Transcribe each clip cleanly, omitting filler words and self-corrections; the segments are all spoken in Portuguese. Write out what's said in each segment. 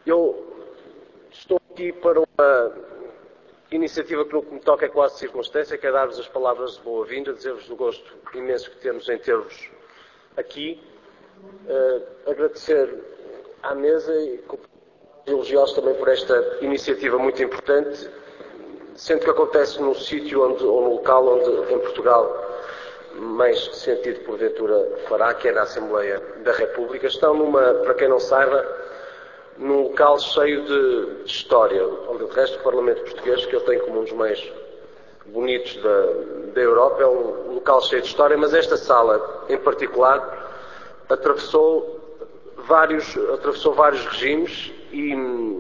Eu estou aqui para uma iniciativa que no que me toca é quase circunstância, que é dar-vos as palavras de boa-vinda, dizer-vos do gosto imenso que temos em ter-vos aqui, agradecer à mesa e elogiá-los também por esta iniciativa muito importante, sendo que acontece num sítio ou no local onde em Portugal mais sentido porventura fará, que é na Assembleia da República. Estão para quem não saiba, num local cheio de história, onde de resto o Parlamento Português, que eu tenho como um dos mais bonitos da Europa, é um local cheio de história, mas esta sala em particular atravessou vários regimes e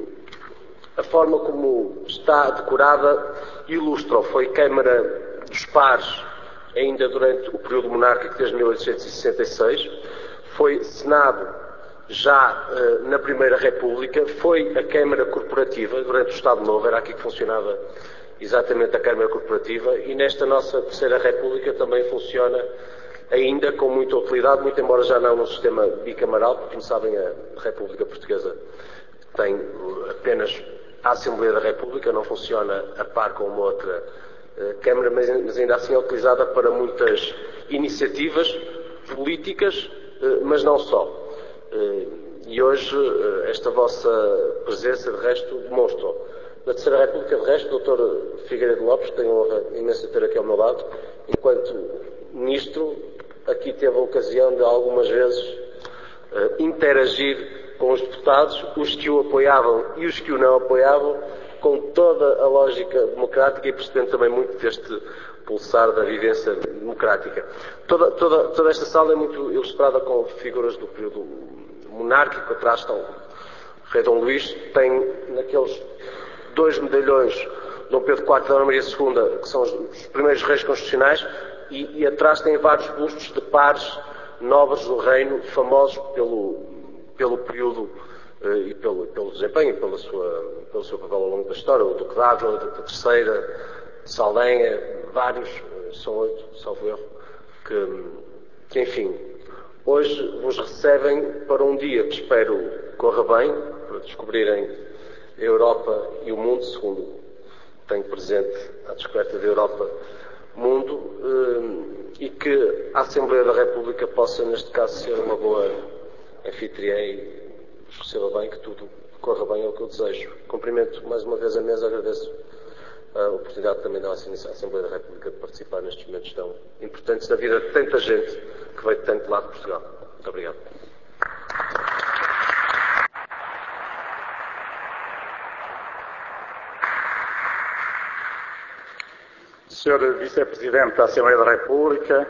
a forma como está decorada ilustra. Foi Câmara dos Pares ainda durante o período monárquico desde 1866, foi Senado já na Primeira República, foi a Câmara Corporativa durante o Estado Novo, era aqui que funcionava exatamente a Câmara Corporativa, e nesta nossa Terceira República também funciona ainda com muita utilidade, muito embora já não no sistema bicamaral, porque, como sabem, a República Portuguesa tem apenas a Assembleia da República, não funciona a par com uma outra Câmara, mas ainda assim é utilizada para muitas iniciativas políticas, mas não só. E hoje esta vossa presença, de resto, demonstra. Na Terceira República, de resto, o Dr. Figueiredo Lopes, que tenho a honra imensa de ter aqui ao meu lado, enquanto Ministro, aqui teve a ocasião de algumas vezes interagir com os deputados, os que o apoiavam e os que o não apoiavam, com toda a lógica democrática e percebendo também muito deste pulsar da vivência democrática. Toda esta sala é muito ilustrada com figuras do período monárquico. Atrás estão o rei Dom Luís, tem naqueles dois medalhões Dom Pedro IV e Dona Maria II, que são os primeiros reis constitucionais, e atrás tem vários bustos de pares nobres do reino, famosos pelo período e pelo desempenho e pelo seu papel ao longo da história. O Duque d'Ávila, o Duque da Terceira, de Saldanha, vários, são 8, salvo erro, que enfim, hoje vos recebem para um dia que espero corra bem, para descobrirem a Europa e o mundo, segundo tenho presente à descoberta da Europa, mundo, e que a Assembleia da República possa, neste caso, ser uma boa anfitriã e vos receba bem, que tudo corra bem, é o que eu desejo. Cumprimento mais uma vez a mesa, agradeço a oportunidade também da Assembleia da República de participar nestes momentos tão importantes da vida de tanta gente que veio de tanto lado de Portugal. Muito obrigado. Sr. Vice-Presidente da Assembleia da República,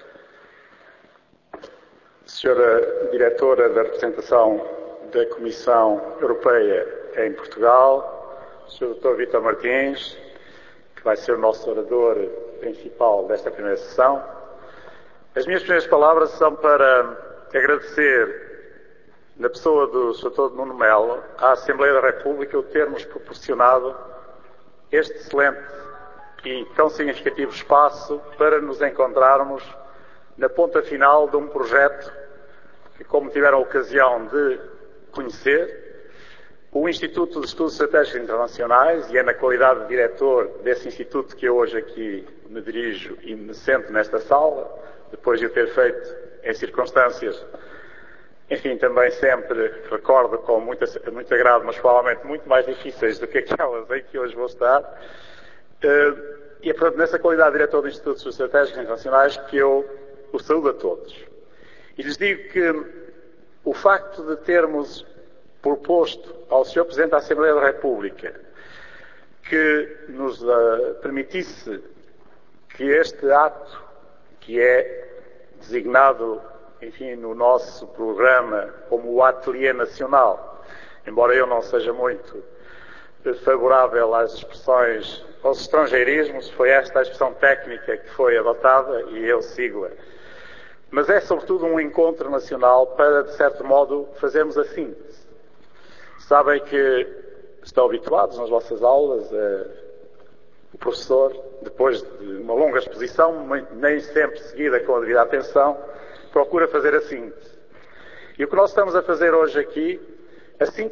Sra. Diretora da Representação da Comissão Europeia em Portugal, Sr. Dr. Vítor Martins, que vai ser o nosso orador principal desta primeira sessão. As minhas primeiras palavras são para agradecer, na pessoa do Sr. Dr. Nuno Melo, à Assembleia da República o termos proporcionado este excelente e tão significativo espaço para nos encontrarmos na ponta final de um projeto que, como tiveram a ocasião de conhecer, o Instituto de Estudos Estratégicos Internacionais, e é na qualidade de diretor desse instituto que eu hoje aqui me dirijo e me sento nesta sala, depois de o ter feito em circunstâncias, enfim, também sempre recordo com muito agrado, mas provavelmente muito mais difíceis do que aquelas em que hoje vou estar. E é, portanto, nessa qualidade de diretor do Instituto de Estudos Estratégicos Internacionais que eu os saúdo a todos. E lhes digo que o facto de termos proposto ao Sr. Presidente da Assembleia da República que nos permitisse que este ato, que é designado, enfim, no nosso programa como o Ateliê Nacional, embora eu não seja muito favorável às expressões, aos estrangeirismos, foi esta a expressão técnica que foi adotada e eu sigo-a. Mas é sobretudo um encontro nacional para, de certo modo, fazermos a síntese. Sabem que estão habituados nas vossas aulas, o professor, depois de uma longa exposição, nem sempre seguida com a devida atenção, procura fazer a síntese. E o que nós estamos a fazer hoje aqui, a síntese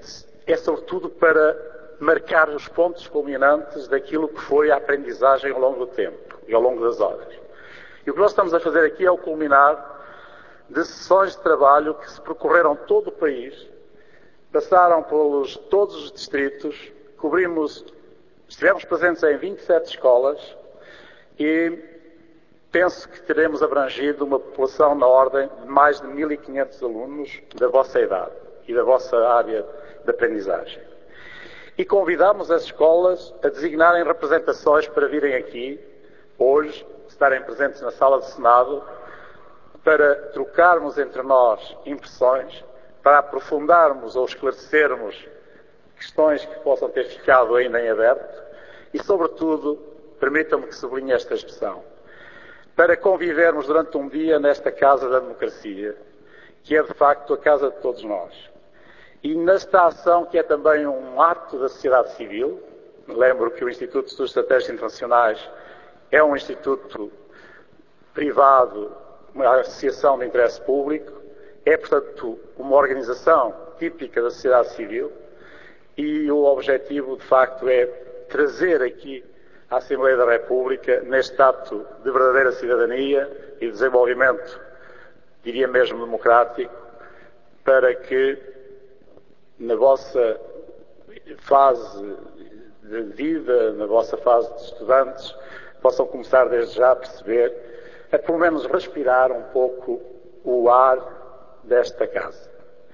é sobretudo para marcar os pontos culminantes daquilo que foi a aprendizagem ao longo do tempo e ao longo das horas. E o que nós estamos a fazer aqui é o culminar de sessões de trabalho que se percorreram todo o país, passaram pelos todos os distritos, estivemos presentes em 27 escolas e penso que teremos abrangido uma população na ordem de mais de 1.500 alunos da vossa idade e da vossa área de aprendizagem. E convidamos as escolas a designarem representações para virem aqui, hoje, estarem presentes na sala de Senado, para trocarmos entre nós impressões, para aprofundarmos ou esclarecermos questões que possam ter ficado ainda em aberto e, sobretudo, permitam-me que sublinhe esta expressão, para convivermos durante um dia nesta Casa da Democracia, que é de facto a casa de todos nós. E nesta ação, que é também um ato da sociedade civil, lembro que o Instituto de Estudos Estratégicos Internacionais é um instituto privado, uma associação de interesse público, é, portanto, uma organização típica da sociedade civil e o objetivo, de facto, é trazer aqui a Assembleia da República neste ato de verdadeira cidadania e desenvolvimento, diria mesmo democrático, para que na vossa fase de vida, na vossa fase de estudantes, possam começar desde já a perceber, a pelo menos respirar um pouco o ar desta casa.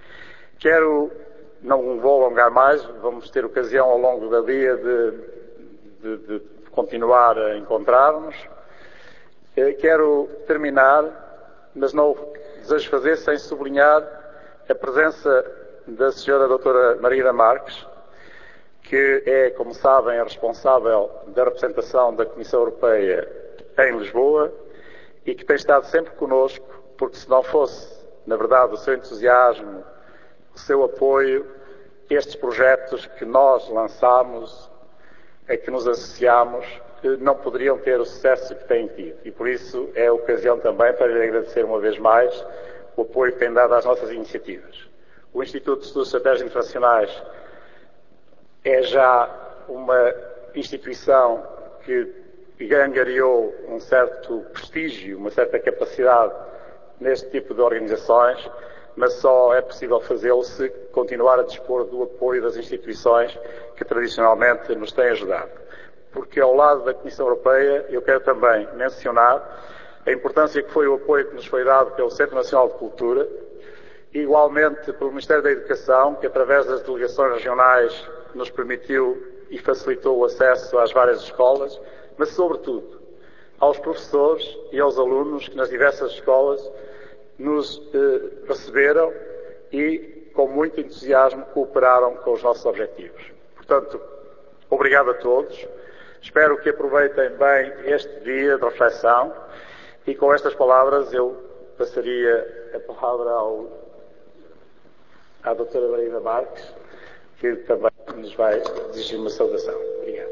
Não vou alongar mais, vamos ter ocasião ao longo do dia de continuar a encontrar-nos. Quero terminar, mas não o desejo fazer sem sublinhar a presença da senhora doutora Marina Marques, que é, como sabem, a responsável da representação da Comissão Europeia em Lisboa e que tem estado sempre connosco, porque se não fosse, na verdade, o seu entusiasmo, o seu apoio, estes projetos que nós lançámos, a que nos associámos, não poderiam ter o sucesso que têm tido. E por isso é a ocasião também para lhe agradecer uma vez mais o apoio que tem dado às nossas iniciativas. O Instituto de Estudos Estratégicos Internacionais é já uma instituição que angariou um certo prestígio, uma certa capacidade neste tipo de organizações, mas só é possível fazê-lo se continuar a dispor do apoio das instituições que tradicionalmente nos têm ajudado. Porque ao lado da Comissão Europeia, eu quero também mencionar a importância que foi o apoio que nos foi dado pelo Centro Nacional de Cultura, igualmente pelo Ministério da Educação, que através das delegações regionais nos permitiu e facilitou o acesso às várias escolas, mas sobretudo aos professores e aos alunos que nas diversas escolas nos receberam e com muito entusiasmo cooperaram com os nossos objetivos. Portanto, obrigado a todos. Espero que aproveitem bem este dia de reflexão e com estas palavras eu passaria a palavra à doutora Marina Marques, que também nos vai dirigir uma saudação. Obrigado.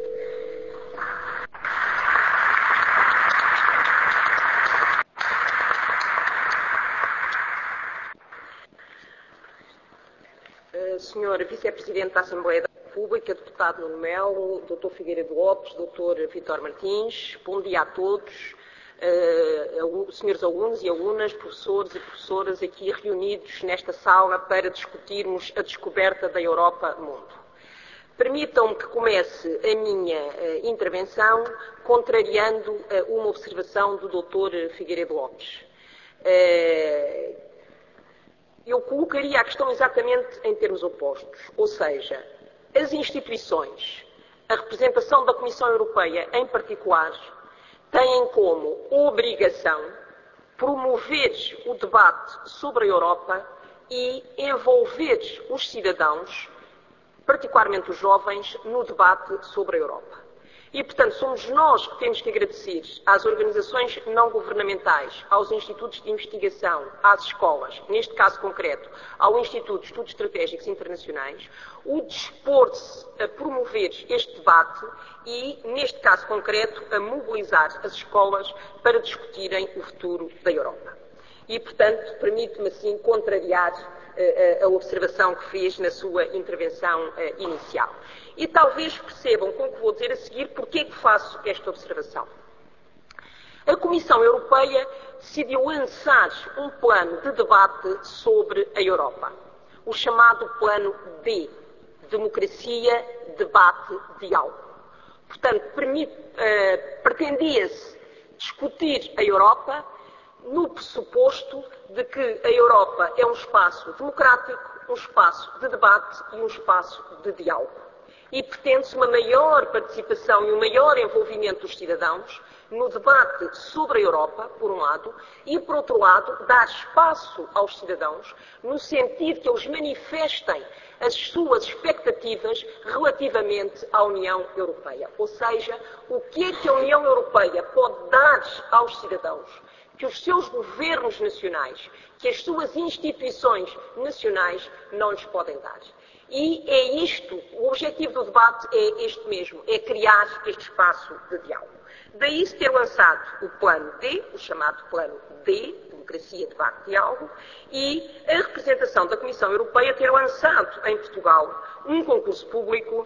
Senhor Vice-Presidente da Assembleia da República, Deputado Nuno Melo, Dr. Figueiredo Lopes, Dr. Vítor Martins, bom dia a todos, senhores alunos e alunas, professores e professoras aqui reunidos nesta sala para discutirmos a descoberta da Europa mundo. Permitam-me que comece a minha intervenção contrariando uma observação do Dr. Figueiredo Lopes. Eu colocaria a questão exatamente em termos opostos, ou seja, as instituições, a representação da Comissão Europeia em particular, têm como obrigação promover o debate sobre a Europa e envolver os cidadãos, particularmente os jovens, no debate sobre a Europa. E, portanto, somos nós que temos que agradecer às organizações não governamentais, aos institutos de investigação, às escolas, neste caso concreto, ao Instituto de Estudos Estratégicos Internacionais, o dispor-se a promover este debate e, neste caso concreto, a mobilizar as escolas para discutirem o futuro da Europa. E, portanto, permite-me assim contrariar a observação que fez na sua intervenção inicial. E talvez percebam com o que vou dizer a seguir porque é que faço esta observação. A Comissão Europeia decidiu lançar um plano de debate sobre a Europa, o chamado Plano D, Democracia, Debate, Diálogo. Portanto, pretendia-se discutir a Europa no pressuposto de que a Europa é um espaço democrático, um espaço de debate e um espaço de diálogo. E pretende-se uma maior participação e um maior envolvimento dos cidadãos no debate sobre a Europa, por um lado, e, por outro lado, dar espaço aos cidadãos no sentido que eles manifestem as suas expectativas relativamente à União Europeia. Ou seja, o que é que a União Europeia pode dar aos cidadãos que os seus governos nacionais, que as suas instituições nacionais não lhes podem dar. E é isto, o objetivo do debate é este mesmo, é criar este espaço de diálogo. Daí se ter lançado o Plano D, o chamado Plano D, Democracia, Debate, Diálogo, e a representação da Comissão Europeia ter lançado em Portugal um concurso público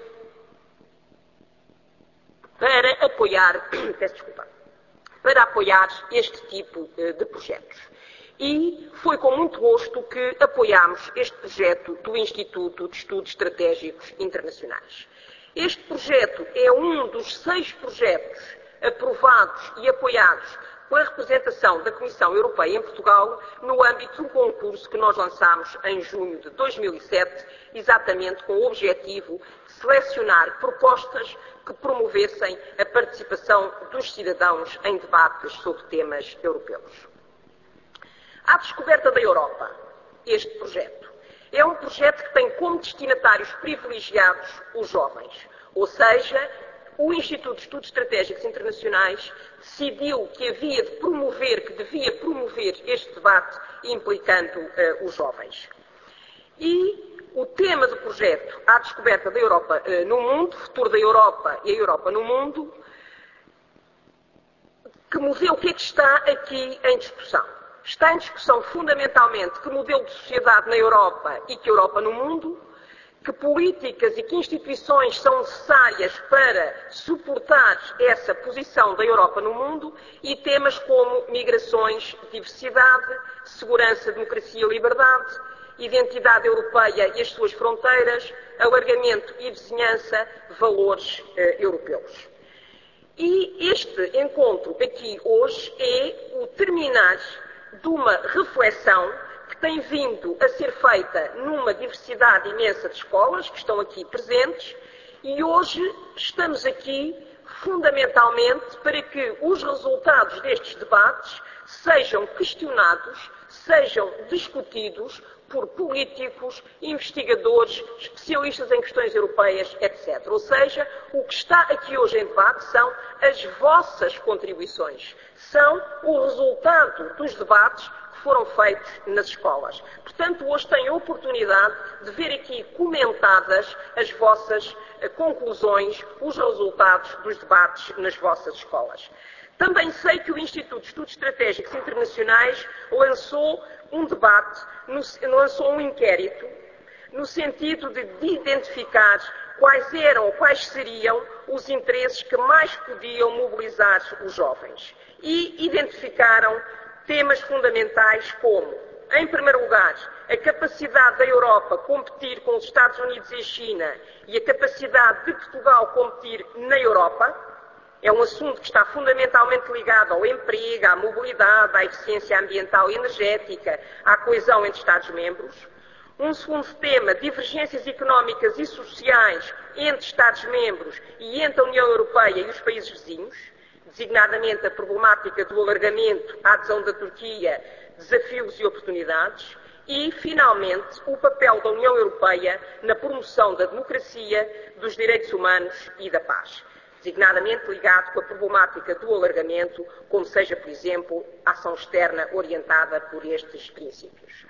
para apoiar, para apoiar este tipo de projetos. E foi com muito gosto que apoiámos este projeto do Instituto de Estudos Estratégicos Internacionais. Este projeto é um dos 6 projetos aprovados e apoiados pela representação da Comissão Europeia em Portugal no âmbito de um concurso que nós lançámos em junho de 2007, exatamente com o objetivo de selecionar propostas que promovessem a participação dos cidadãos em debates sobre temas europeus. A Descoberta da Europa, este projeto, é um projeto que tem como destinatários privilegiados os jovens, ou seja, o Instituto de Estudos Estratégicos Internacionais decidiu que havia de promover, que devia promover este debate implicando os jovens. E o tema do projeto, A Descoberta da Europa no Mundo, Futuro da Europa e a Europa no Mundo, que modelo, o que é que está aqui em discussão? Está em discussão fundamentalmente que modelo de sociedade na Europa e que Europa no mundo, que políticas e que instituições são necessárias para suportar essa posição da Europa no mundo e temas como migrações, diversidade, segurança, democracia e liberdade, identidade europeia e as suas fronteiras, alargamento e vizinhança, valores europeus. E este encontro aqui hoje é o terminar de uma reflexão que tem vindo a ser feita numa diversidade imensa de escolas que estão aqui presentes e hoje estamos aqui fundamentalmente para que os resultados destes debates sejam questionados, sejam discutidos por políticos, investigadores, especialistas em questões europeias, etc. Ou seja, o que está aqui hoje em debate são as vossas contribuições, são o resultado dos debates que foram feitos nas escolas. Portanto, hoje têm a oportunidade de ver aqui comentadas as vossas conclusões, os resultados dos debates nas vossas escolas. Também sei que o Instituto de Estudos Estratégicos Internacionais lançou um debate, lançou um inquérito, no sentido de identificar quais eram ou quais seriam os interesses que mais podiam mobilizar os jovens. E identificaram temas fundamentais como, em primeiro lugar, a capacidade da Europa competir com os Estados Unidos e a China e a capacidade de Portugal competir na Europa. É um assunto que está fundamentalmente ligado ao emprego, à mobilidade, à eficiência ambiental e energética, à coesão entre Estados-membros. Um segundo tema, divergências económicas e sociais entre Estados-membros e entre a União Europeia e os países vizinhos, designadamente a problemática do alargamento, a adesão da Turquia, desafios e oportunidades. E, finalmente, o papel da União Europeia na promoção da democracia, dos direitos humanos e da paz, designadamente ligado com a problemática do alargamento, como seja, por exemplo, a ação externa orientada por estes princípios.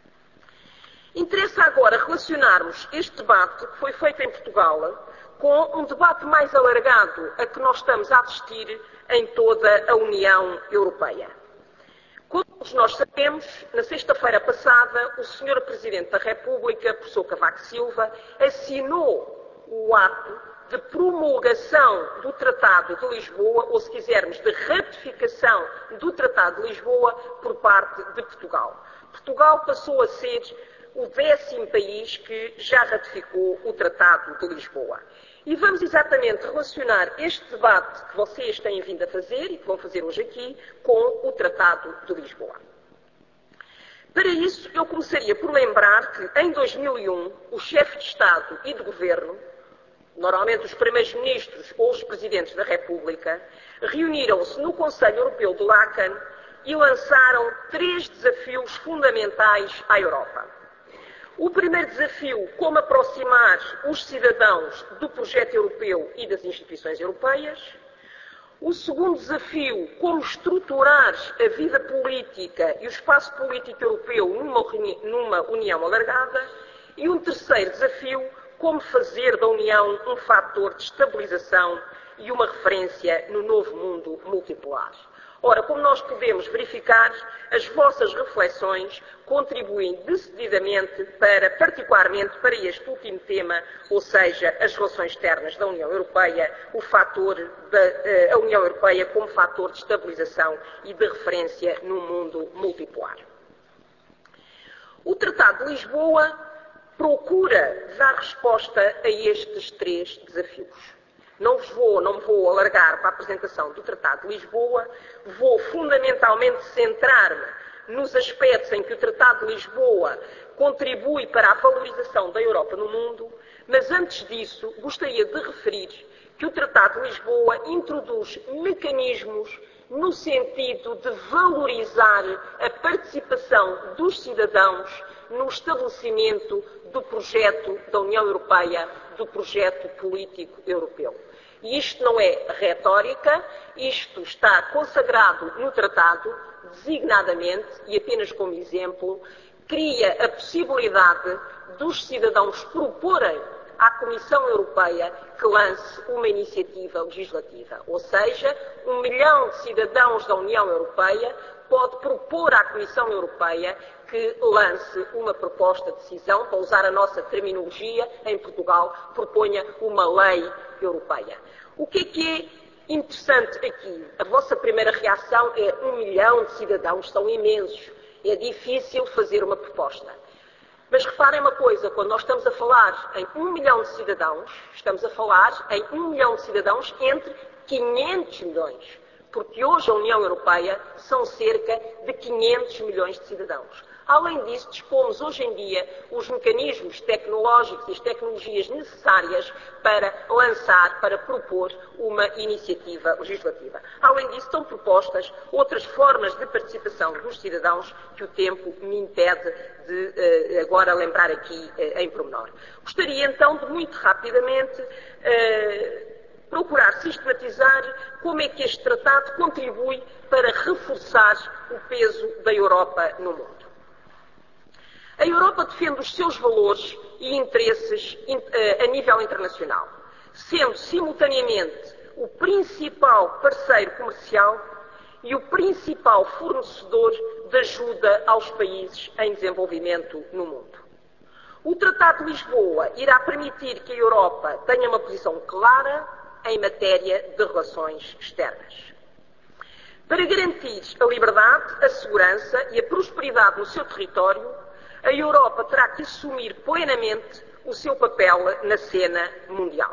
Interessa agora relacionarmos este debate que foi feito em Portugal com um debate mais alargado a que nós estamos a assistir em toda a União Europeia. nós sabemos, na sexta-feira passada, o Sr. Presidente da República, professor Cavaco Silva, assinou o ato de promulgação do Tratado de Lisboa, ou se quisermos, de ratificação do Tratado de Lisboa por parte de Portugal. Portugal passou a ser o 10º país que já ratificou o Tratado de Lisboa. E vamos exatamente relacionar este debate que vocês têm vindo a fazer e que vão fazer hoje aqui com o Tratado de Lisboa. Para isso, eu começaria por lembrar que, em 2001, o chefe de Estado e de Governo, normalmente os primeiros-ministros ou os presidentes da República, reuniram-se no Conselho Europeu de Laeken e lançaram 3 desafios fundamentais à Europa. O primeiro desafio, como aproximar os cidadãos do projeto europeu e das instituições europeias. O segundo desafio, como estruturar a vida política e o espaço político europeu numa União alargada. E um terceiro desafio, como fazer da União um fator de estabilização e uma referência no novo mundo multipolar. Ora, como nós podemos verificar, as vossas reflexões contribuem decididamente particularmente para este último tema, ou seja, as relações externas da União Europeia, a União Europeia como fator de estabilização e de referência no mundo multipolar. O Tratado de Lisboa procura dar resposta a estes 3 desafios. Não me vou alargar para a apresentação do Tratado de Lisboa, vou fundamentalmente centrar-me nos aspectos em que o Tratado de Lisboa contribui para a valorização da Europa no mundo, mas antes disso gostaria de referir que o Tratado de Lisboa introduz mecanismos no sentido de valorizar a participação dos cidadãos no estabelecimento do projeto da União Europeia, do projeto político europeu. E isto não é retórica, isto está consagrado no Tratado, designadamente, e apenas como exemplo, cria a possibilidade dos cidadãos proporem à Comissão Europeia que lance uma iniciativa legislativa. Ou seja, 1 milhão de cidadãos da União Europeia pode propor à Comissão Europeia que lance uma proposta de decisão, para usar a nossa terminologia, em Portugal, proponha uma lei europeia. O que é interessante aqui? A vossa primeira reação é 1 milhão de cidadãos, são imensos, é difícil fazer uma proposta. Mas reparem uma coisa, quando nós estamos a falar em 1 milhão de cidadãos, estamos a falar em 1 milhão de cidadãos entre 500 milhões. Porque hoje a União Europeia são cerca de 500 milhões de cidadãos. Além disso, dispomos hoje em dia os mecanismos tecnológicos e as tecnologias necessárias para lançar, para propor uma iniciativa legislativa. Além disso, estão propostas outras formas de participação dos cidadãos que o tempo me impede de agora lembrar aqui em pormenor. Gostaria então de muito rapidamente procurar sistematizar como é que este tratado contribui para reforçar o peso da Europa no mundo. A Europa defende os seus valores e interesses a nível internacional, sendo simultaneamente o principal parceiro comercial e o principal fornecedor de ajuda aos países em desenvolvimento no mundo. O Tratado de Lisboa irá permitir que a Europa tenha uma posição clara em matéria de relações externas. Para garantir a liberdade, a segurança e a prosperidade no seu território, a Europa terá que assumir plenamente o seu papel na cena mundial.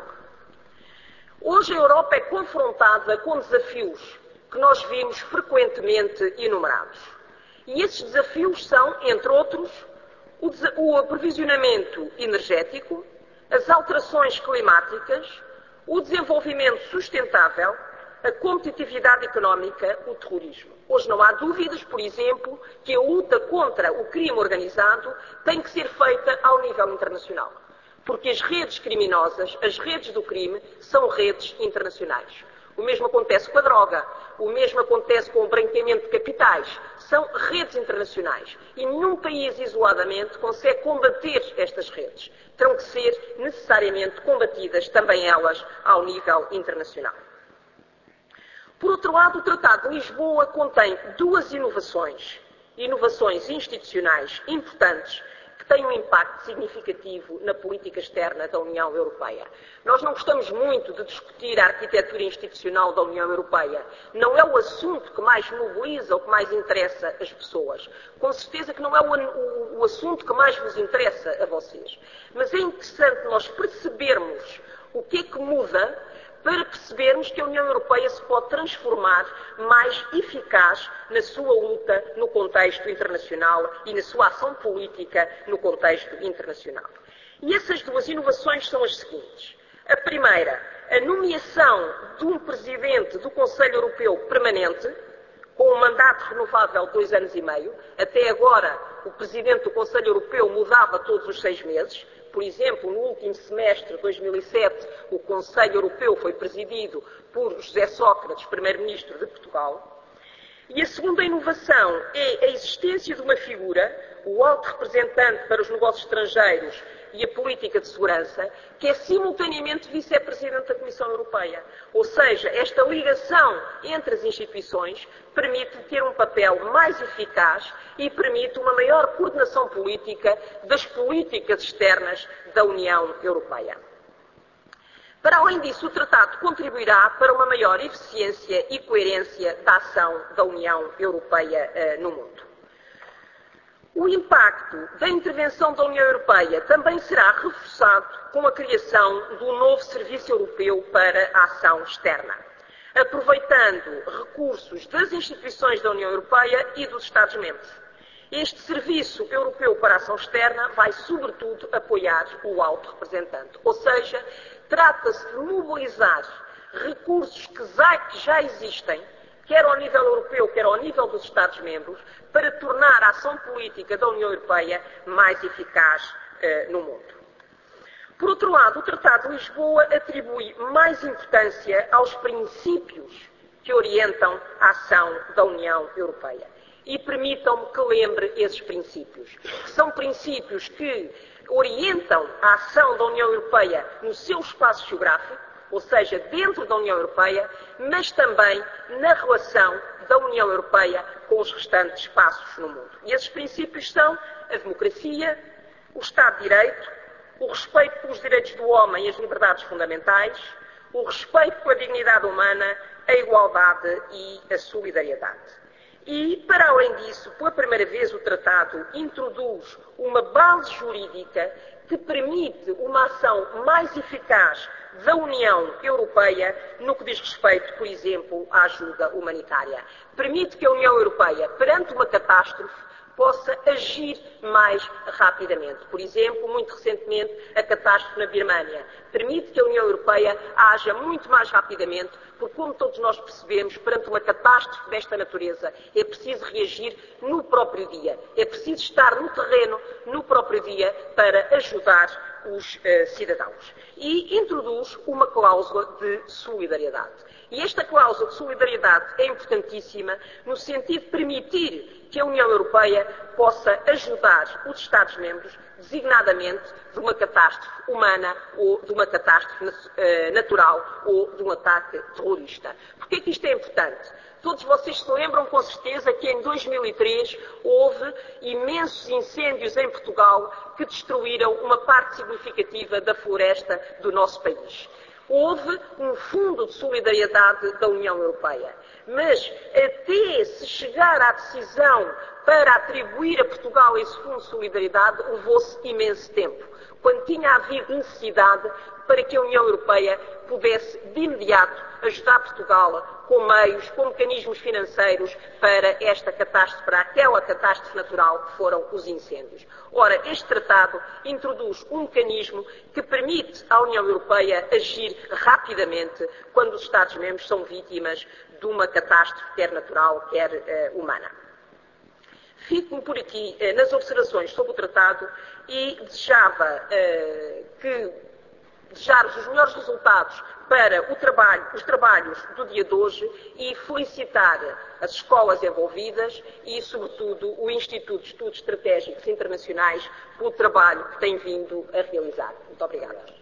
Hoje a Europa é confrontada com desafios que nós vimos frequentemente enumerados. E esses desafios são, entre outros, o aprovisionamento energético, as alterações climáticas, o desenvolvimento sustentável, a competitividade económica, o terrorismo. Hoje não há dúvidas, por exemplo, que a luta contra o crime organizado tem que ser feita ao nível internacional. Porque as redes criminosas, as redes do crime, são redes internacionais. O mesmo acontece com a droga, o mesmo acontece com o branqueamento de capitais. São redes internacionais. E nenhum país isoladamente consegue combater estas redes. Terão que ser necessariamente combatidas também elas ao nível internacional. Por outro lado, o Tratado de Lisboa contém 2 inovações inovações institucionais importantes que têm um impacto significativo na política externa da União Europeia. Nós não gostamos muito de discutir a arquitetura institucional da União Europeia. Não é o assunto que mais mobiliza ou que mais interessa as pessoas. Com certeza que não é o assunto que mais vos interessa a vocês. Mas é interessante nós percebermos o que é que muda para percebermos que a União Europeia se pode transformar mais eficaz na sua luta no contexto internacional e na sua ação política no contexto internacional. E essas duas inovações são as seguintes. A primeira, a nomeação de um presidente do Conselho Europeu permanente, com um mandato renovável de 2 anos e meio. Até agora, o presidente do Conselho Europeu mudava todos os 6 meses. Por exemplo, no último semestre de 2007, o Conselho Europeu foi presidido por José Sócrates, primeiro-ministro de Portugal. E a segunda inovação é a existência de uma figura, o alto representante para os negócios estrangeiros e a política de segurança, que é simultaneamente vice-presidente da Comissão Europeia. Ou seja, esta ligação entre as instituições permite ter um papel mais eficaz e permite uma maior coordenação política das políticas externas da União Europeia. Para além disso, o Tratado contribuirá para uma maior eficiência e coerência da ação da União Europeia no mundo. O impacto da intervenção da União Europeia também será reforçado com a criação do novo Serviço Europeu para a Ação Externa, aproveitando recursos das instituições da União Europeia e dos Estados-membros. Este Serviço Europeu para a Ação Externa vai, sobretudo, apoiar o alto representante. Ou seja, trata-se de mobilizar recursos que já existem, quer ao nível europeu, quer ao nível dos Estados-membros, para tornar a ação política da União Europeia mais eficaz no mundo. Por outro lado, o Tratado de Lisboa atribui mais importância aos princípios que orientam a ação da União Europeia. E permitam-me que lembre esses princípios. São princípios que orientam a ação da União Europeia no seu espaço geográfico, ou seja, dentro da União Europeia, mas também na relação da União Europeia com os restantes espaços no mundo. E esses princípios são a democracia, o Estado de Direito, o respeito pelos direitos do homem e as liberdades fundamentais, o respeito pela dignidade humana, a igualdade e a solidariedade. E, para além disso, pela primeira vez o Tratado introduz uma base jurídica que permite uma ação mais eficaz da União Europeia no que diz respeito, por exemplo, à ajuda humanitária. Permite que a União Europeia, perante uma catástrofe, possa agir mais rapidamente. Por exemplo, muito recentemente, a catástrofe na Birmânia. Permite que a União Europeia haja muito mais rapidamente, porque, como todos nós percebemos, perante uma catástrofe desta natureza, é preciso reagir no próprio dia. É preciso estar no terreno, no próprio dia, para ajudar os cidadãos. E introduz uma cláusula de solidariedade. E esta cláusula de solidariedade é importantíssima no sentido de permitir que a União Europeia possa ajudar os Estados-membros, designadamente de uma catástrofe humana ou de uma catástrofe natural ou de um ataque terrorista. Porquê que isto é importante? Todos vocês se lembram com certeza que em 2003 houve imensos incêndios em Portugal que destruíram uma parte significativa da floresta do nosso país. Houve um fundo de solidariedade da União Europeia. Mas até se chegar à decisão para atribuir a Portugal esse fundo de solidariedade, levou-se imenso tempo, quando tinha havido necessidade para que a União Europeia pudesse, de imediato, ajudar Portugal com meios, com mecanismos financeiros para esta catástrofe, para aquela catástrofe natural que foram os incêndios. Ora, este tratado introduz um mecanismo que permite à União Europeia agir rapidamente quando os Estados-membros são vítimas de uma catástrofe, quer natural, quer humana. Fico-me por aqui nas observações sobre o tratado e desejar-vos os melhores resultados para os trabalhos do dia de hoje e felicitar as escolas envolvidas e, sobretudo, o Instituto de Estudos Estratégicos Internacionais pelo trabalho que tem vindo a realizar. Muito obrigada.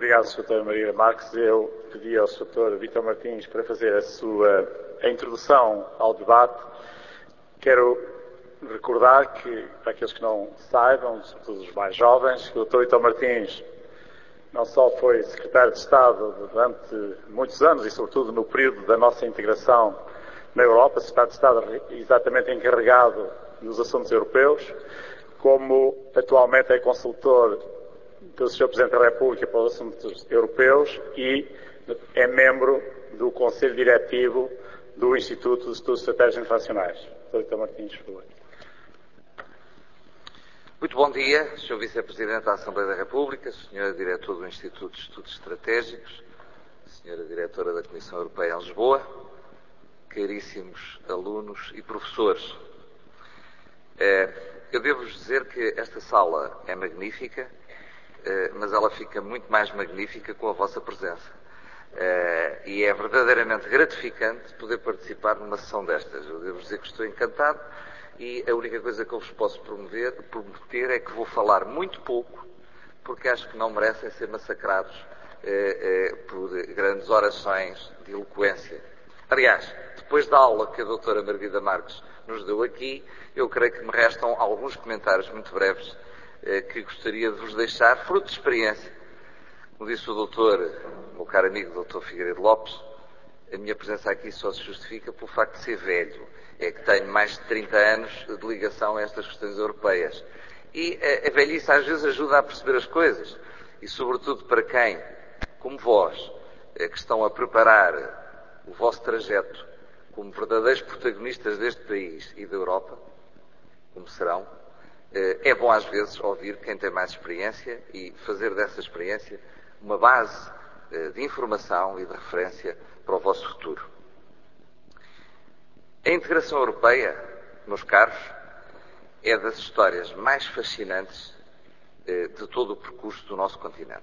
obrigado, Sr. Maria Marques. Eu pedi ao Sr. Vítor Martins para fazer a introdução ao debate. Quero recordar que, para aqueles que não saibam, sobretudo os mais jovens, que o Dr. Vítor Martins não só foi Secretário de Estado durante muitos anos e, sobretudo, no período da nossa integração na Europa, Secretário de Estado exatamente encarregado dos assuntos europeus, como atualmente é consultor do Sr. Presidente da República para os assuntos europeus e é membro do Conselho Diretivo do Instituto de Estudos Estratégicos Internacionais. Dr. Vítor Martins, por favor. Muito bom dia, Sr. Vice-Presidente da Assembleia da República, Sra. Diretora do Instituto de Estudos Estratégicos, Sra. Diretora da Comissão Europeia em Lisboa, caríssimos alunos e professores. Eu devo-vos dizer que esta sala é magnífica, mas ela fica muito mais magnífica com a vossa presença. E é verdadeiramente gratificante poder participar numa sessão destas. Eu devo dizer que estou encantado e a única coisa que eu vos posso prometer é que vou falar muito pouco, porque acho que não merecem ser massacrados por grandes orações de eloquência. Aliás, depois da aula que a doutora Margarida Marques nos deu aqui, eu creio que me restam alguns comentários muito breves que gostaria de vos deixar, fruto de experiência. Como disse o meu caro amigo doutor Figueiredo Lopes, a minha presença aqui só se justifica pelo facto de ser velho. É que tenho mais de 30 anos de ligação a estas questões europeias. E a velhice às vezes ajuda a perceber as coisas. E sobretudo para quem, como vós, que estão a preparar o vosso trajeto como verdadeiros protagonistas deste país e da Europa, como serão, é bom às vezes ouvir quem tem mais experiência e fazer dessa experiência uma base de informação e de referência para o vosso futuro. A integração europeia, meus caros, é das histórias mais fascinantes de todo o percurso do nosso continente.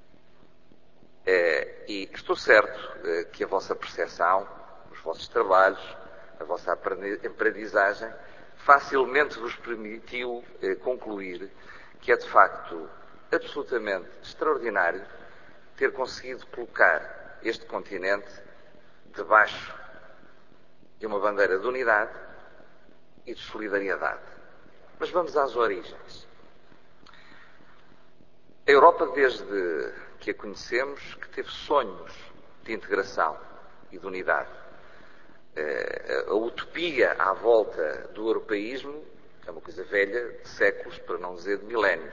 E estou certo que a vossa percepção, os vossos trabalhos, a vossa aprendizagem, facilmente vos permitiu concluir que é de facto absolutamente extraordinário ter conseguido colocar este continente debaixo de uma bandeira de unidade e de solidariedade. Mas vamos às origens. A Europa, desde que a conhecemos, que teve sonhos de integração e de unidade. A utopia à volta do europeísmo é uma coisa velha, de séculos, para não dizer de milénios.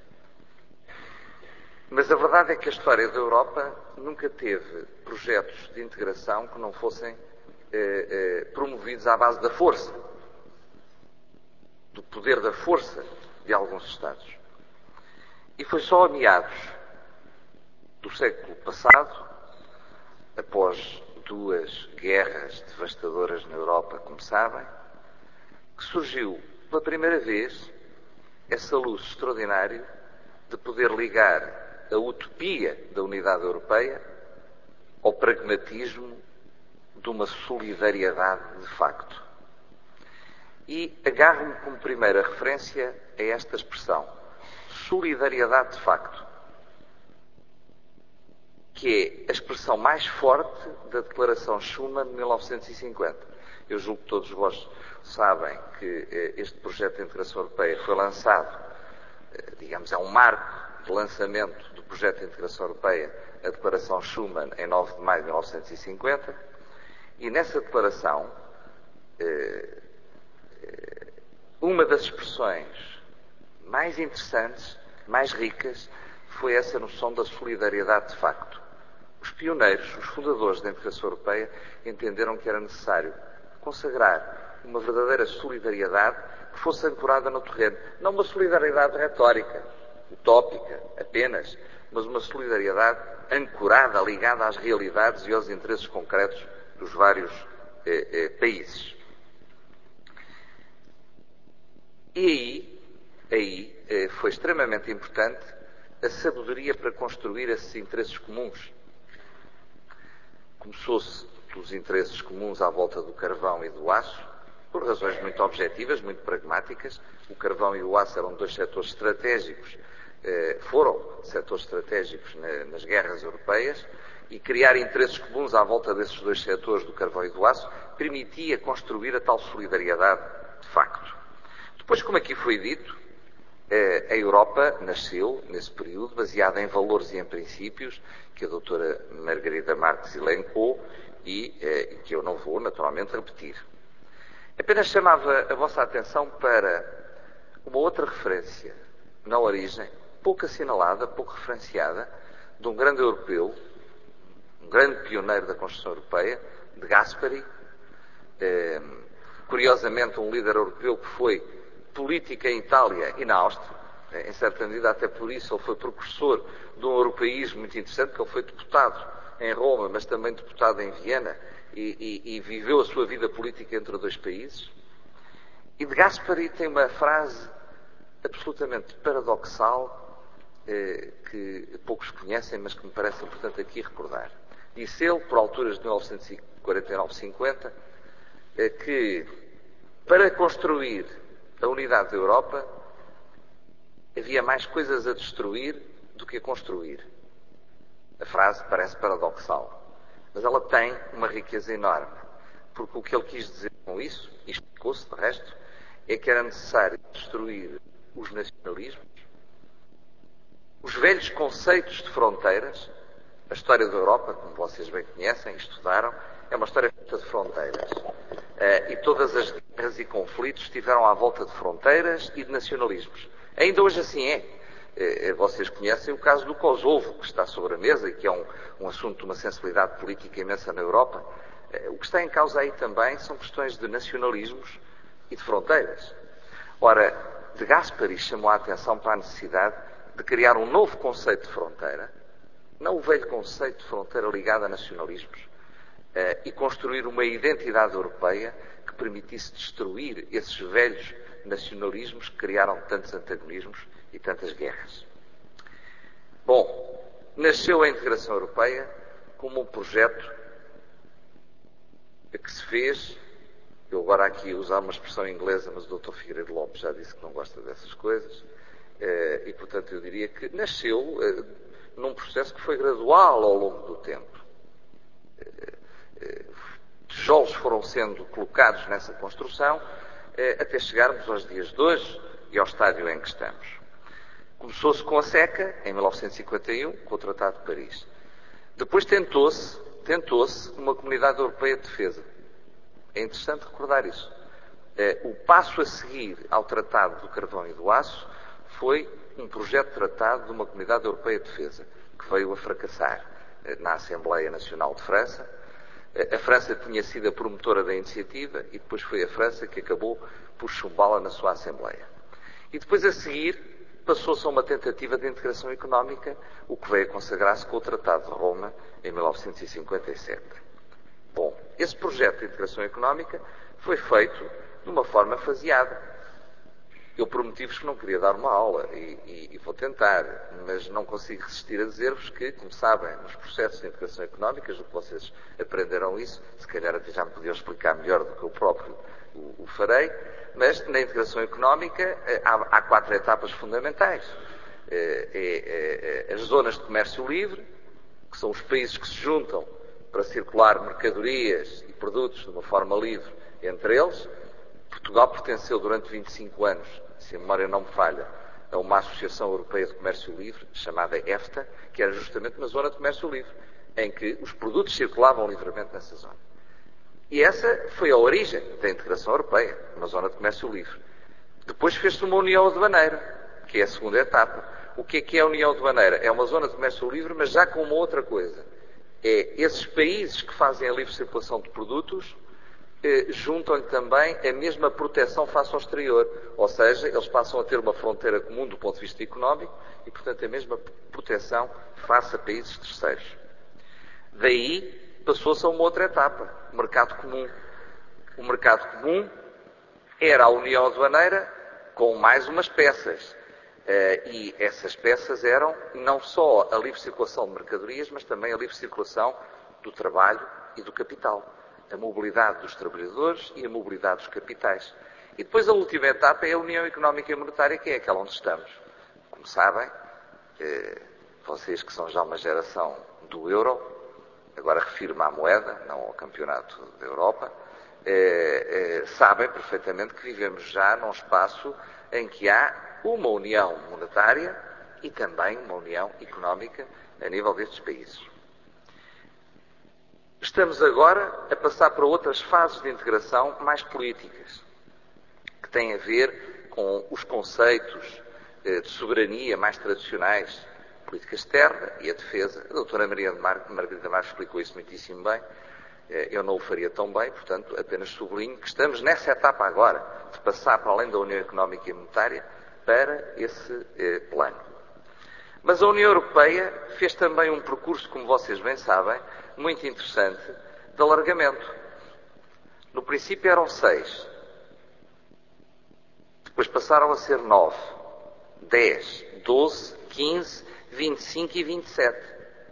Mas a verdade é que a história da Europa nunca teve projetos de integração que não fossem promovidos à base da força, do poder da força de alguns Estados. E foi só a meados do século passado, após 2 guerras devastadoras na Europa, como sabem, que surgiu pela primeira vez essa luz extraordinária de poder ligar a utopia da unidade europeia ao pragmatismo de uma solidariedade de facto. E agarro-me como primeira referência a esta expressão, solidariedade de facto, que é a expressão mais forte da Declaração Schuman de 1950. Eu julgo que todos vós sabem que este projeto de integração europeia foi lançado, digamos, é um marco de lançamento do projeto de integração europeia, a Declaração Schuman, em 9 de maio de 1950, e nessa declaração, uma das expressões mais interessantes, mais ricas, foi essa noção da solidariedade de facto. Os pioneiros, os fundadores da integração europeia, entenderam que era necessário consagrar uma verdadeira solidariedade que fosse ancorada no terreno. Não uma solidariedade retórica, utópica apenas, mas uma solidariedade ancorada, ligada às realidades e aos interesses concretos dos vários países. E aí foi extremamente importante a sabedoria para construir esses interesses comuns. Começou-se pelos interesses comuns à volta do carvão e do aço, por razões muito objetivas, muito pragmáticas. O carvão e o aço eram 2 setores estratégicos foram setores estratégicos nas guerras europeias, e criar interesses comuns à volta desses dois setores, do carvão e do aço, permitia construir a tal solidariedade de facto. Depois, como aqui foi dito, a Europa nasceu, nesse período, baseada em valores e em princípios que a doutora Margarida Marques elencou e que eu não vou, naturalmente, repetir. Apenas chamava a vossa atenção para uma outra referência na origem, pouco assinalada, pouco referenciada, de um grande europeu, um grande pioneiro da construção europeia, de Gasperi, curiosamente um líder europeu que foi político em Itália e na Áustria, em certa medida até por isso ele foi precursor de um europeísmo muito interessante, que ele foi deputado em Roma, mas também deputado em Viena, e viveu a sua vida política entre dois países. E de Gasperi tem uma frase absolutamente paradoxal, que poucos conhecem, mas que me parece importante aqui recordar. Disse ele, por alturas de 1949-50, que para construir a unidade da Europa havia mais coisas a destruir do que a construir. A frase parece paradoxal, mas ela tem uma riqueza enorme, porque o que ele quis dizer com isso, e explicou-se de resto, é que era necessário destruir os nacionalismos, os velhos conceitos de fronteiras. A história da Europa, como vocês bem conhecem e estudaram, é uma história feita de fronteiras. E todas as guerras e conflitos estiveram à volta de fronteiras e de nacionalismos. Ainda hoje assim é. Vocês conhecem o caso do Kosovo, que está sobre a mesa e que é um assunto de uma sensibilidade política imensa na Europa. O que está em causa aí também são questões de nacionalismos e de fronteiras. Ora, de Gasperi chamou a atenção para a necessidade de criar um novo conceito de fronteira, não o velho conceito de fronteira ligado a nacionalismos, e construir uma identidade europeia que permitisse destruir esses velhos nacionalismos que criaram tantos antagonismos e tantas guerras. Bom, nasceu a integração europeia como um projeto que se fez, eu agora aqui usar uma expressão inglesa, mas o Dr. Figueiredo Lopes já disse que não gosta dessas coisas, e portanto eu diria que nasceu num processo que foi gradual ao longo do tempo. Tijolos foram sendo colocados nessa construção até chegarmos aos dias de hoje e ao estádio em que estamos. Começou-se com a SECA, em 1951, com o Tratado de Paris. Depois tentou-se uma Comunidade Europeia de Defesa. É interessante recordar isso. O passo a seguir ao Tratado do Carvão e do Aço foi um projeto de tratado de uma Comunidade Europeia de Defesa, que veio a fracassar na Assembleia Nacional de França. A França tinha sido a promotora da iniciativa e depois foi a França que acabou por chumbá-la na sua Assembleia. E depois a seguir passou-se a uma tentativa de integração económica, o que veio a consagrar-se com o Tratado de Roma em 1957. Bom, esse projeto de integração económica foi feito de uma forma faseada. Eu prometi-vos que não queria dar uma aula e vou tentar, mas não consigo resistir a dizer-vos que, como sabem, nos processos de integração económica, julgo que vocês aprenderam isso, se calhar até já me podiam explicar melhor do que eu próprio o farei, mas na integração económica há 4 etapas fundamentais. As zonas de comércio livre, que são os países que se juntam para circular mercadorias e produtos de uma forma livre entre eles. Portugal pertenceu durante 25 anos, se a memória não me falha, a uma Associação Europeia de Comércio Livre, chamada EFTA, que era justamente uma zona de comércio livre, em que os produtos circulavam livremente nessa zona. E essa foi a origem da integração europeia, uma zona de comércio livre. Depois fez-se uma União Aduaneira, que é a segunda etapa. O que é a União Aduaneira? É uma zona de comércio livre, mas já com uma outra coisa. É esses países que fazem a livre circulação de produtos juntam-lhe também a mesma proteção face ao exterior. Ou seja, eles passam a ter uma fronteira comum do ponto de vista económico e, portanto, a mesma proteção face a países terceiros. Daí passou-se a uma outra etapa, o mercado comum. O mercado comum era a União Aduaneira com mais umas peças. E essas peças eram não só a livre circulação de mercadorias, mas também a livre circulação do trabalho e do capital. A mobilidade dos trabalhadores e a mobilidade dos capitais. E depois a última etapa é a União Económica e Monetária, que é aquela onde estamos. Como sabem, vocês que são já uma geração do euro, agora refiro-me à moeda, não ao campeonato da Europa, sabem perfeitamente que vivemos já num espaço em que há uma união monetária e também uma união económica a nível destes países. Estamos agora a passar para outras fases de integração mais políticas, que têm a ver com os conceitos de soberania mais tradicionais, a política externa e a defesa. A doutora Margarida Marques explicou isso muitíssimo bem. Eu não o faria tão bem, portanto, apenas sublinho que estamos nessa etapa agora, de passar para além da União Económica e Monetária para esse plano. Mas a União Europeia fez também um percurso, como vocês bem sabem, muito interessante, de alargamento. No princípio eram 6. Depois passaram a ser 9, 10, 12, 15, 25 e 27.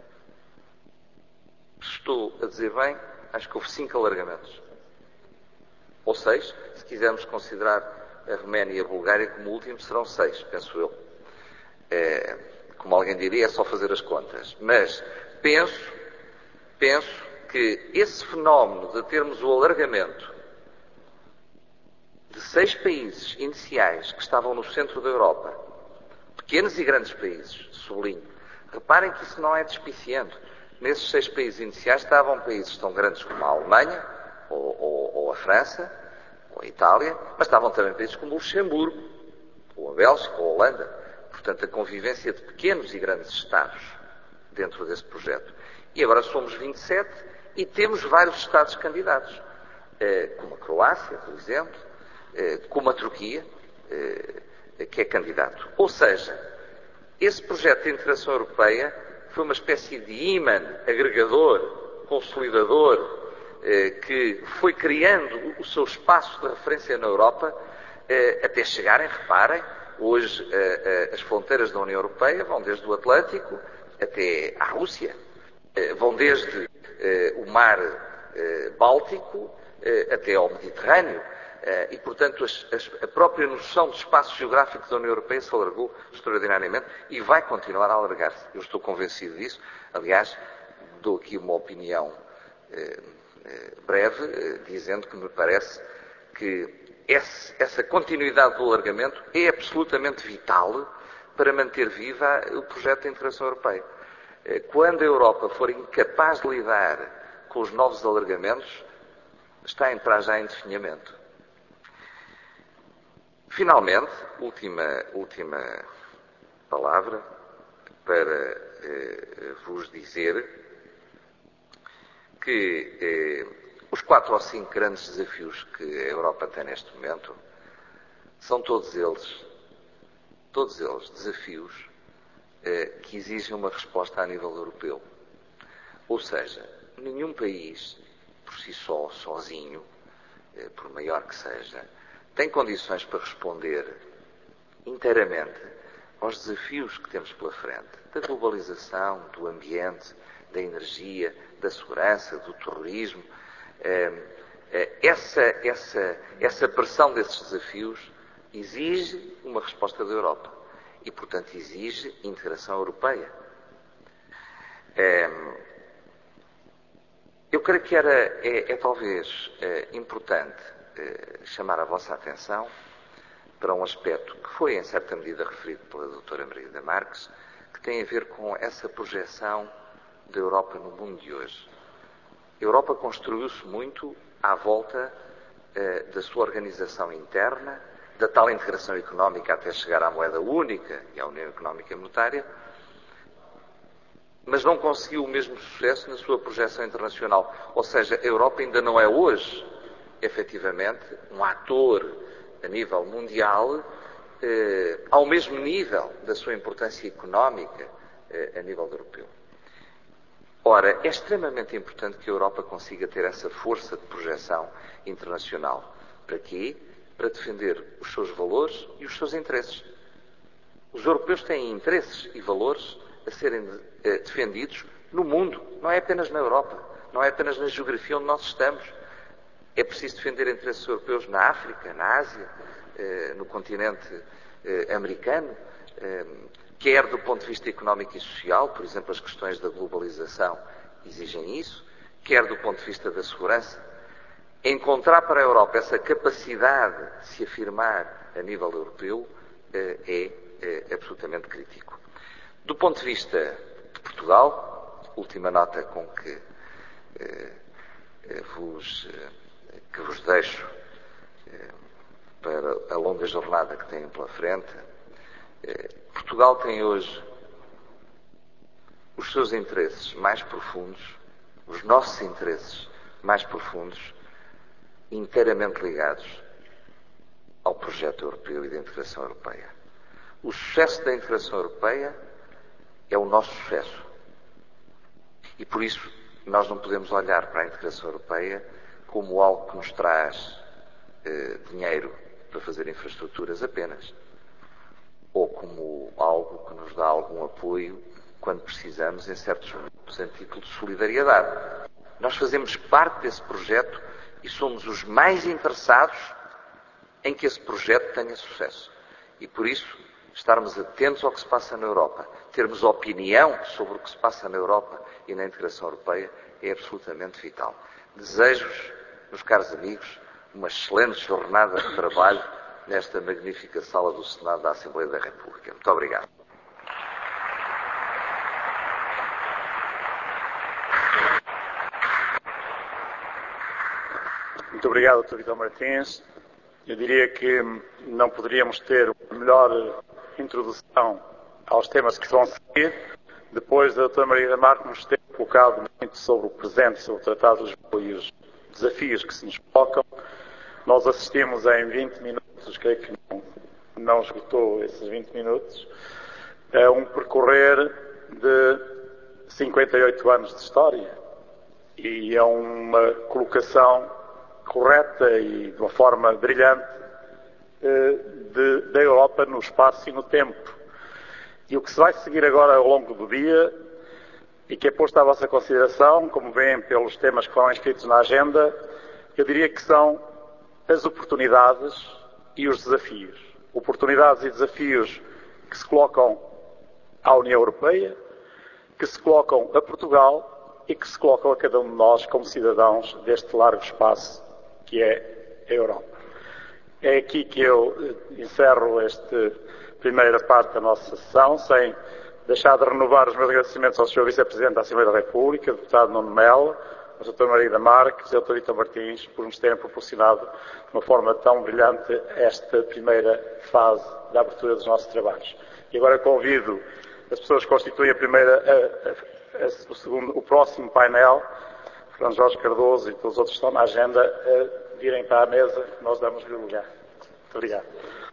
Estou a dizer bem, acho que houve 5 alargamentos. Ou 6, se quisermos considerar a Roménia e a Bulgária como último, serão 6, penso eu. Como alguém diria, é só fazer as contas. Mas penso que esse fenómeno de termos o alargamento de 6 países iniciais que estavam no centro da Europa, pequenos e grandes países, sublinho, reparem que isso não é despiciente. Nesses 6 países iniciais estavam países tão grandes como a Alemanha, ou a França, ou a Itália, mas estavam também países como o Luxemburgo, ou a Bélgica, ou a Holanda. Portanto, a convivência de pequenos e grandes Estados dentro desse projeto. E agora somos 27 e temos vários Estados candidatos, como a Croácia, por exemplo, como a Turquia, que é candidato. Ou seja, esse projeto de integração europeia foi uma espécie de ímã agregador, consolidador, que foi criando o seu espaço de referência na Europa, até chegarem, reparem, hoje as fronteiras da União Europeia vão desde o Atlântico até à Rússia, vão desde o mar Báltico até ao Mediterrâneo, e, portanto, a própria noção de espaço geográfico da União Europeia se alargou extraordinariamente e vai continuar a alargar-se. Eu estou convencido disso. Aliás, dou aqui uma opinião breve, dizendo que me parece que essa continuidade do alargamento é absolutamente vital para manter viva o projeto de integração europeia. Quando a Europa for incapaz de lidar com os novos alargamentos, está a entrar já em definhamento. Finalmente, última palavra para vos dizer que os 4 ou 5 grandes desafios que a Europa tem neste momento são todos eles desafios que exigem uma resposta a nível europeu. Ou seja, nenhum país, por si só, sozinho, por maior que seja, tem condições para responder inteiramente aos desafios que temos pela frente, da globalização, do ambiente, da energia, da segurança, do terrorismo. Essa pressão desses desafios exige uma resposta da Europa e, portanto, exige integração europeia. Eu creio que é talvez importante chamar a vossa atenção para um aspecto que foi, em certa medida, referido pela doutora Margarida Marques, que tem a ver com essa projeção da Europa no mundo de hoje. A Europa construiu-se muito à volta da sua organização interna, da tal integração económica até chegar à moeda única e à União Económica e Monetária, mas não conseguiu o mesmo sucesso na sua projeção internacional. Ou seja, a Europa ainda não é hoje, efetivamente, um ator a nível mundial ao mesmo nível da sua importância económica a nível europeu. Ora, é extremamente importante que a Europa consiga ter essa força de projeção internacional. Para quê? Para defender os seus valores e os seus interesses. Os europeus têm interesses e valores a serem defendidos no mundo, não é apenas na Europa, não é apenas na geografia onde nós estamos. É preciso defender interesses europeus na África, na Ásia, no continente americano, quer do ponto de vista económico e social, por exemplo, as questões da globalização exigem isso, quer do ponto de vista da segurança. Encontrar para a Europa essa capacidade de se afirmar a nível europeu é absolutamente crítico. Do ponto de vista de Portugal, última nota com que vos deixo para a longa jornada que têm pela frente. Portugal tem hoje os seus interesses mais profundos, os nossos interesses mais profundos, inteiramente ligados ao projeto europeu e da integração europeia. O sucesso da integração europeia é o nosso sucesso. E por isso nós não podemos olhar para a integração europeia como algo que nos traz dinheiro para fazer infraestruturas apenas, ou como algo que nos dá algum apoio quando precisamos em certos momentos em título de solidariedade. Nós fazemos parte desse projeto e somos os mais interessados em que esse projeto tenha sucesso. E por isso, estarmos atentos ao que se passa na Europa, termos opinião sobre o que se passa na Europa e na integração europeia é absolutamente vital. Desejo-vos, meus caros amigos, uma excelente jornada de trabalho nesta magnífica sala do Senado da Assembleia da República. Muito obrigado. Muito obrigado, Dr. Vítor Martins. Eu diria que não poderíamos ter uma melhor introdução aos temas que vão seguir, depois da Dra. Maria da Marques nos ter colocado muito sobre o presente, sobre o Tratado de Lisboa e os desafios que se nos colocam. Nós assistimos em 20 minutos, creio que não esgotou esses 20 minutos, a um percorrer de 58 anos de história e a uma colocação correta e de uma forma brilhante da Europa no espaço e no tempo. E o que se vai seguir agora ao longo do dia e que é posto à vossa consideração, como veem pelos temas que foram inscritos na agenda, eu diria que são as oportunidades e os desafios. Oportunidades e desafios que se colocam à União Europeia, que se colocam a Portugal e que se colocam a cada um de nós como cidadãos deste largo espaço que é a Europa. É aqui que eu encerro esta primeira parte da nossa sessão, sem deixar de renovar os meus agradecimentos ao Sr. Vice-Presidente da Assembleia da República, Deputado Nuno Melo, ao Dr. Maria da Marques e ao Dr. Vítor Martins, por nos terem proporcionado de uma forma tão brilhante esta primeira fase da abertura dos nossos trabalhos. E agora convido as pessoas que constituem o próximo painel, Fernando Jorge Cardoso e todos os outros que estão na agenda, a virem para a mesa, que nós damos-lhe lugar. Muito obrigado.